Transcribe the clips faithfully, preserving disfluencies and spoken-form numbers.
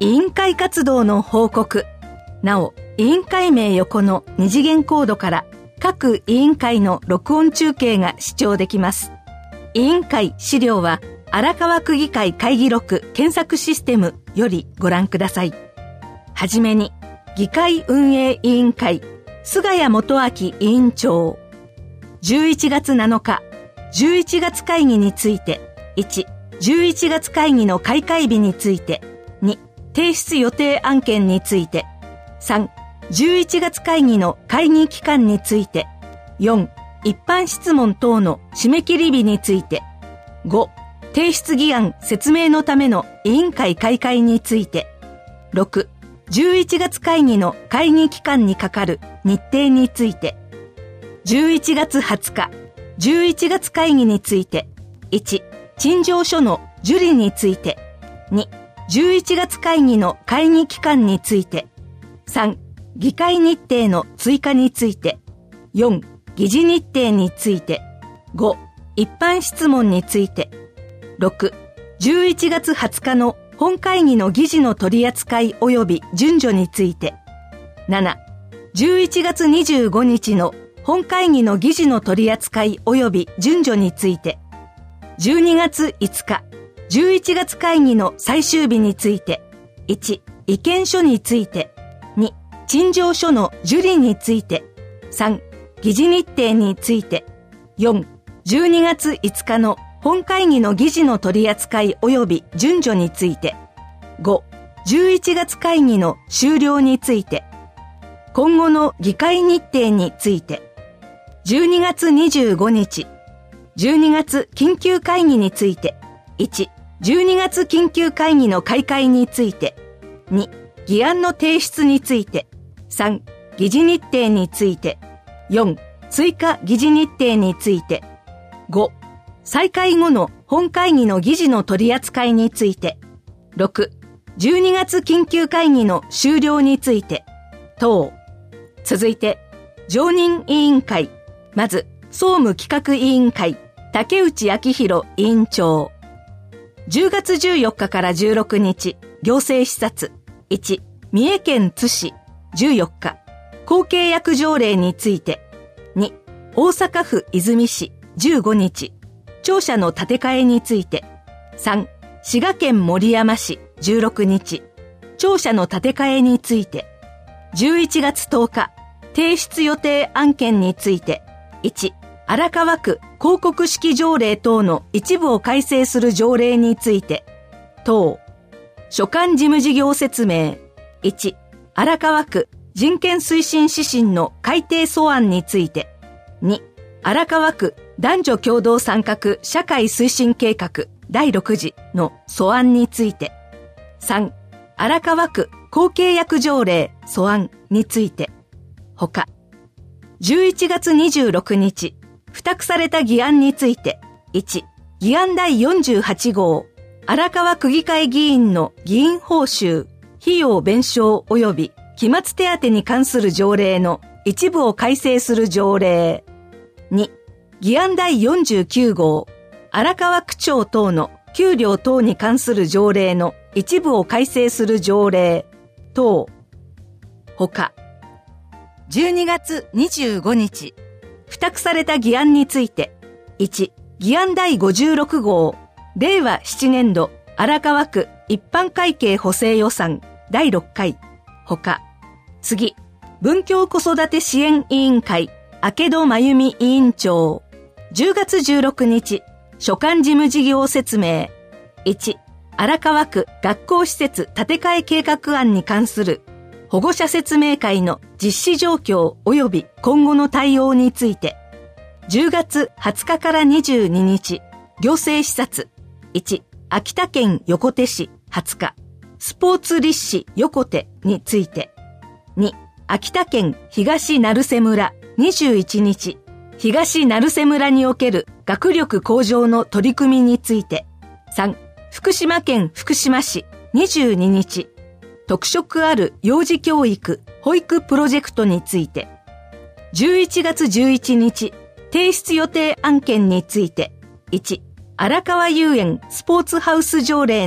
委員会活動の報告。なお、委員会名横の二次元コードから各委員会の録音中継が視聴できます。委員会資料は荒川区議会会議録検索システムよりご覧ください。はじめに、議会運営委員会、菅谷元明委員長。じゅういちがつなのか、じゅういちがつ会議について、いち、じゅういちがつ会議の開会日について、に、提出予定案件について、さん、じゅういちがつ会議の会議期間について、よん、一般質問等の締め切り日について、ご、提出議案説明のための委員会開会について、ろく、じゅういちがつ会議の会議期間にかかる日程について、じゅういちがつはつか、じゅういちがつ会議について、いち、陳情書の受理について、に、じゅういちがつ会議の会議期間について、さん、議会日程の追加について、よん、議事日程について、ご、一般質問について、ろく、じゅういちがつはつかの本会議の議事の取り扱い及び順序について、なな、じゅういちがつにじゅうごにちの本会議の議事の取り扱い及び順序について、じゅうにがついつか、じゅういちがつ会議の最終日について、いち、意見書について、に、陳情書の受理について、さん、議事日程について、よん、じゅうにがついつかの本会議の議事の取り扱い及び順序について、ご、じゅういちがつ会議の終了について、今後の議会日程について、じゅうにがつにじゅうごにち、じゅうにがつ緊急会議について、いち、じゅうにがつ緊急会議の開会について、に、議案の提出について、さん、議事日程について、よん、追加議事日程について、ご、再開後の本会議の議事の取り扱いについて、ろく、じゅうにがつ緊急会議の終了について、等。続いて、常任委員会。まず、総務企画委員会、竹内昭弘委員長。じゅうがつじゅうよっかからじゅうろくにち、行政視察。いち、三重県津市。じゅうよっか、公契約条例について。に、大阪府和泉市。じゅうごにち、庁舎の建て替えについて。さん、滋賀県守山市。じゅうろくにち、庁舎の建て替えについて。じゅういちがつとおか、提出予定案件について。いち、荒川区広告式条例等の一部を改正する条例について。等。所管事務事業説明。いち、荒川区人権推進指針の改定素案について。に、荒川区男女共同参画社会推進計画だいろくじの素案について。さん、荒川区公契約条例素案について。ほか。じゅういちがつにじゅうろくにち、付託された議案について。いち、議案だいよんじゅうはちごう、荒川区議会議員の議員報酬、費用弁償及び期末手当に関する条例の一部を改正する条例。に、議案だいよんじゅうきゅうごう、荒川区長等の給料等に関する条例の一部を改正する条例等。ほか。じゅうにがつにじゅうごにち、付託された議案について。いち、議案だいごじゅうろくごう、れいわななねんど荒川区一般会計補正予算だいろっかい。ほか。次、文教子育て支援委員会、明戸真由美委員長。じゅうがつじゅうろくにち、所管事務事業説明。いち、荒川区学校施設建て替え計画案に関する保護者説明会の実施状況及び今後の対応について。じゅうがつはつかからにじゅうににち、行政視察。いち、秋田県横手市はつか、スポーツ立志横手について。に、秋田県東成瀬村にじゅういちにち、東成瀬村における学力向上の取り組みについて。さん、福島県福島市にじゅうににち、特色ある幼児教育保育プロジェクトについて。じゅういちがつじゅういちにち、提出予定案件について。いち、荒川遊園スポーツハウス条例の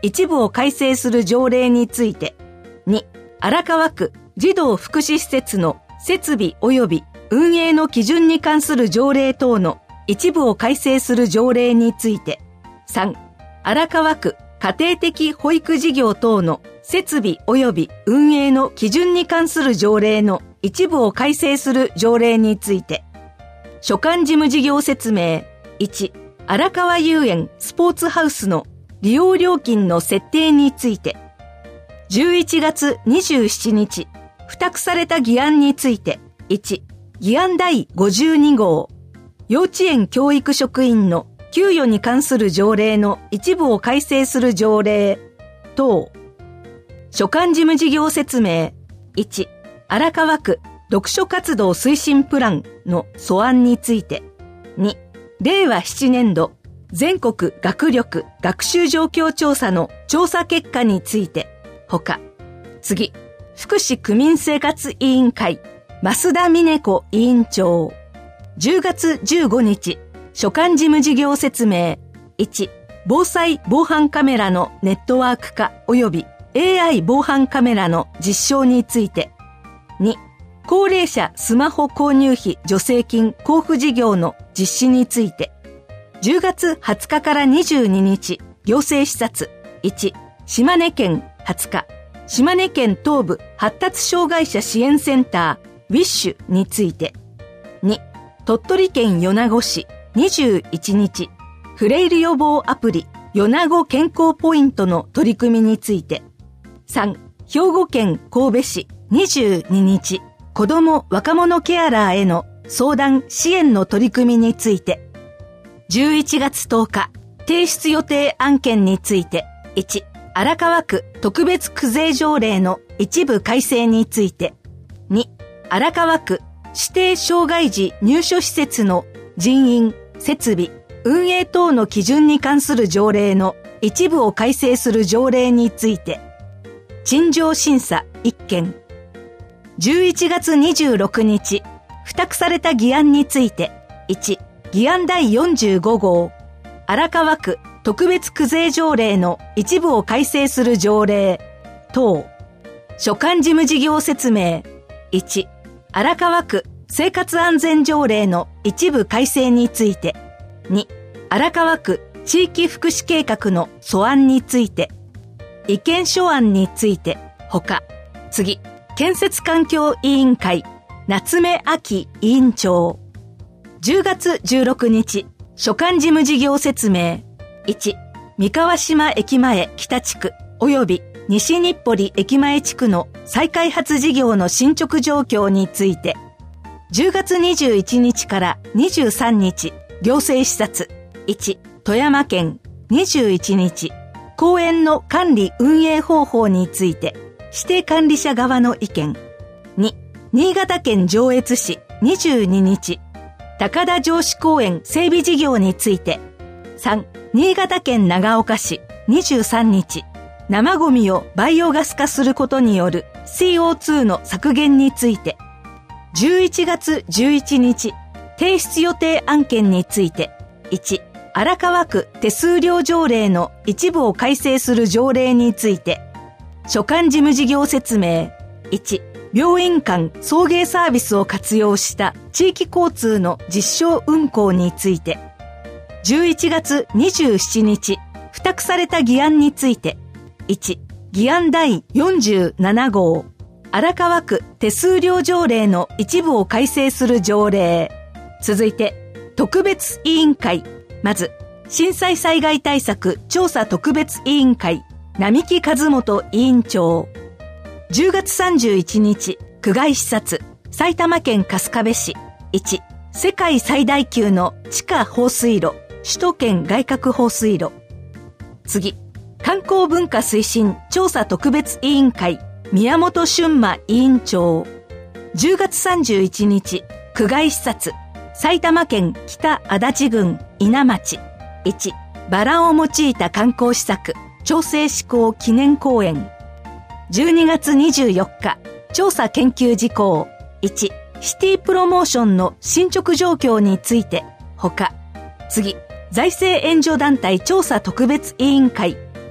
一部を改正する条例について。に、荒川区児童福祉施設の設備及び運営の基準に関する条例等の一部を改正する条例について。さん、荒川区家庭的保育事業等の設備及び運営の基準に関する条例の一部を改正する条例について。所管事務事業説明。いち、荒川遊園スポーツハウスの利用料金の設定について。じゅういちがつにじゅうしちにち、付託された議案について。いち、議案だいごじゅうにごう。幼稚園教育職員の給与に関する条例の一部を改正する条例等。所管事務事業説明。いち、荒川区読書活動推進プランの素案について。に、れいわななねんど全国学力学習状況調査の調査結果について。ほか。次、福祉区民生活委員会増田美音子委員長。じゅうがつじゅうごにち、所管事務事業説明。いち、防災防犯カメラのネットワーク化及び エーアイ 防犯カメラの実証について。に、高齢者スマホ購入費助成金交付事業の実施について。じゅうがつはつかからにじゅうににち、行政視察。いち、島根県はつか、島根県東部発達障害者支援センターウィッシュについて。に、鳥取県米子市にじゅういちにち、フレイル予防アプリ米子健康ポイントの取り組みについて。さん、兵庫県神戸市にじゅうににち、子ども若者ケアラーへの相談支援の取り組みについて。じゅういちがつとおか、提出予定案件について。いち、荒川区特別区税条例の一部改正について。に、荒川区指定障害児入所施設の人員、設備、運営等の基準に関する条例の一部を改正する条例について。陳情審査いっけん。じゅういちがつにじゅうろくにち、付託された議案について。いち、議案だいよんじゅうごごう。荒川区特別区税条例の一部を改正する条例等。所管事務事業説明。いち、荒川区生活安全条例の一部改正について。に、荒川区地域福祉計画の素案について。意見書案について。ほか。次、建設環境委員会夏目亜紀委員長。じゅうがつじゅうろくにち、所管事務事業説明。いち、三河島駅前北地区及び西日暮里駅前地区の再開発事業の進捗状況について。じゅうがつにじゅういちにちからにじゅうさんにち、行政視察。いち、富山県。にじゅういちにち、公園の管理運営方法について、指定管理者側の意見。に、新潟県上越市。にじゅうににち、高田城址公園整備事業について。さん、新潟県長岡市。にじゅうさんにち、生ゴミをバイオガス化することによる シーオーツー の削減について。じゅういちがつじゅういちにち、提出予定案件について。いち、荒川区手数料条例の一部を改正する条例について。所管事務事業説明。いち、病院間送迎サービスを活用した地域交通の実証運行について。じゅういちがつにじゅうしちにち、付託された議案について。いち、議案だいよんじゅうななごう。荒川区手数料条例の一部を改正する条例。続いて、特別委員会。まず、震災災害対策調査特別委員会、並木和元委員長。じゅうがつさんじゅういちにち、区外視察、埼玉県春日部市。いち、世界最大級の地下放水路、首都圏外郭放水路。次、観光文化推進調査特別委員会、宮本俊馬委員長。じゅうがつさんじゅういちにち、区外視察、埼玉県北足立郡稲町。いち、バラを用いた観光施策、調整施行記念公園。じゅうにがつにじゅうよっか、調査研究事項。いち、シティプロモーションの進捗状況について。ほか。次、財政援助団体調査特別委員会、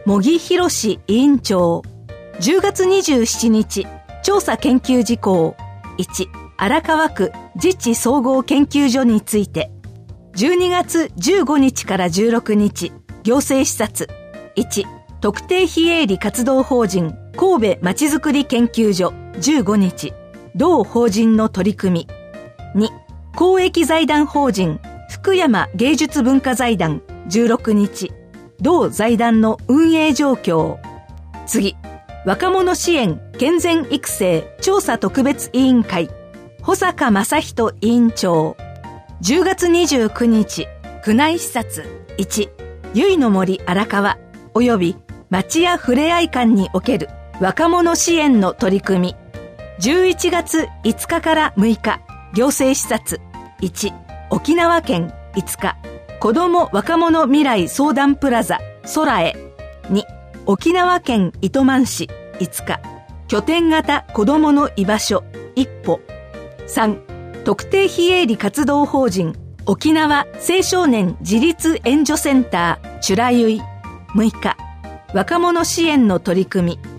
茂木博士委員長。じゅうがつにじゅうしちにち、調査研究事項。いち、荒川区自治総合研究所について。じゅうにがつじゅうごにちからじゅうろくにち、行政視察。いち、特定非営利活動法人神戸まちづくり研究所じゅうごにち、同法人の取り組み。に、公益財団法人福山芸術文化財団じゅうろくにち、同財団の運営状況。次、若者支援健全育成調査特別委員会保坂正人委員長。じゅうがつにじゅうくにち、区内視察。いち、由比の森荒川及び町屋ふれあい館における若者支援の取り組み。じゅういちがついつかからむいか、行政視察。いち、沖縄県いつか、子ども若者未来相談プラザ空へ。に、沖縄県糸満市いつか、拠点型子どもの居場所一歩。さん、特定非営利活動法人沖縄青少年自立援助センターチュラユイ。むいか、若者支援の取り組み。